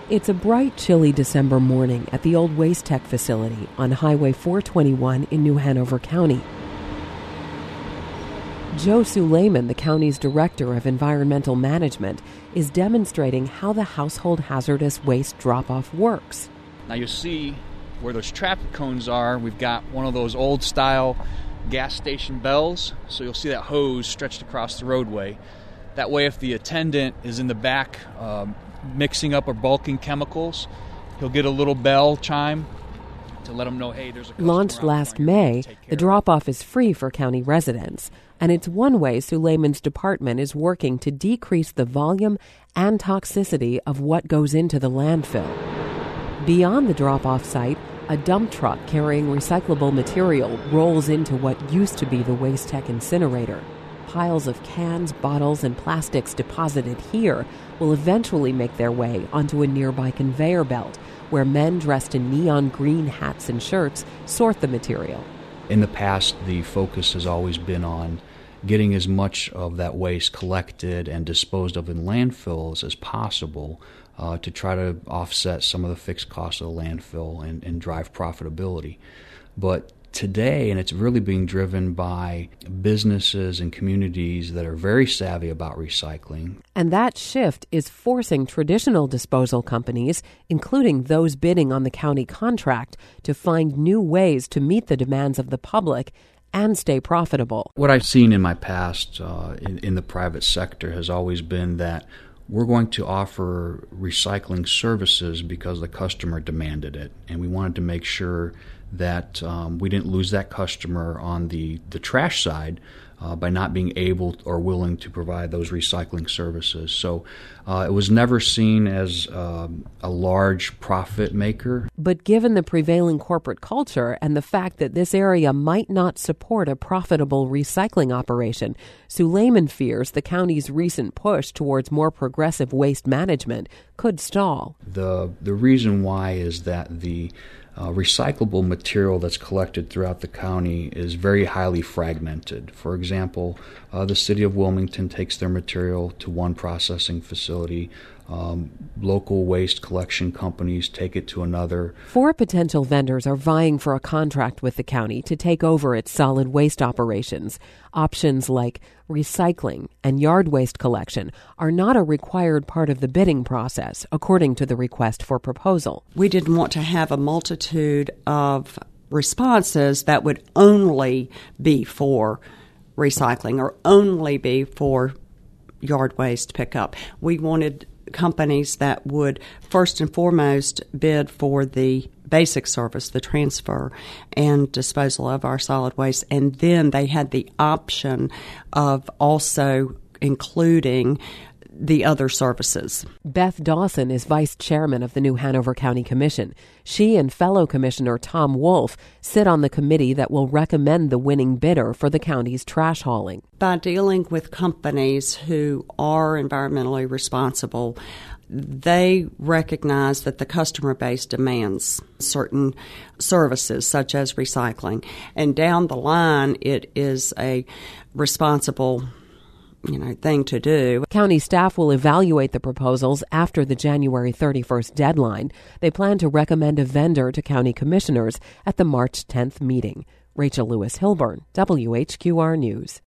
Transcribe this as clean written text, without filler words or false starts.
It's a bright, chilly December morning at the old Waste Tech facility on Highway 421 in New Hanover County. Joe Suleiman, the county's Director of Environmental Management, is demonstrating how the household hazardous waste drop-off works. Now you'll see where those traffic cones are, we've got one of those old-style gas station bells, so you'll see that hose stretched across the roadway. That way, if the attendant is in the back mixing up or bulking chemicals, he'll get a little bell chime to let them know, hey, there's a customer. Launched last May, the drop-off is free for county residents, and it's one way Suleiman's department is working to decrease the volume and toxicity of what goes into the landfill. Beyond the drop-off site, a dump truck carrying recyclable material rolls into what used to be the Waste Tech incinerator. Piles of cans, bottles, and plastics deposited here will eventually make their way onto a nearby conveyor belt, where men dressed in neon green hats and shirts sort the material. In the past, the focus has always been on getting as much of that waste collected and disposed of in landfills as possible to try to offset some of the fixed costs of the landfill and drive profitability. But today, and it's really being driven by businesses and communities that are very savvy about recycling. And that shift is forcing traditional disposal companies, including those bidding on the county contract, to find new ways to meet the demands of the public and stay profitable. What I've seen in my past in the private sector has always been that we're going to offer recycling services because the customer demanded it, and we wanted to make sure that we didn't lose that customer on the trash side by not being able or willing to provide those recycling services. So it was never seen as a large profit maker. But given the prevailing corporate culture and the fact that this area might not support a profitable recycling operation, Suleiman fears the county's recent push towards more progressive waste management could stall. The reason why is that the recyclable material that's collected throughout the county is very highly fragmented. For example, the city of Wilmington takes their material to one processing facility. Local waste collection companies take it to another. 4 potential vendors are vying for a contract with the county to take over its solid waste operations. Options like recycling and yard waste collection are not a required part of the bidding process, according to the request for proposal. We didn't want to have a multitude of responses that would only be for recycling or only be for yard waste pickup. We wanted companies that would first and foremost bid for the basic service, the transfer and disposal of our solid waste, and then they had the option of also including the other services. Beth Dawson is vice chairman of the New Hanover County Commission. She and fellow Commissioner Tom Wolf sit on the committee that will recommend the winning bidder for the county's trash hauling. By dealing with companies who are environmentally responsible, they recognize that the customer base demands certain services, such as recycling. And down the line, it is a responsible thing to do. County staff will evaluate the proposals after the January 31st deadline. They plan to recommend a vendor to county commissioners at the March 10th meeting. Rachel Lewis Hilburn, WHQR News.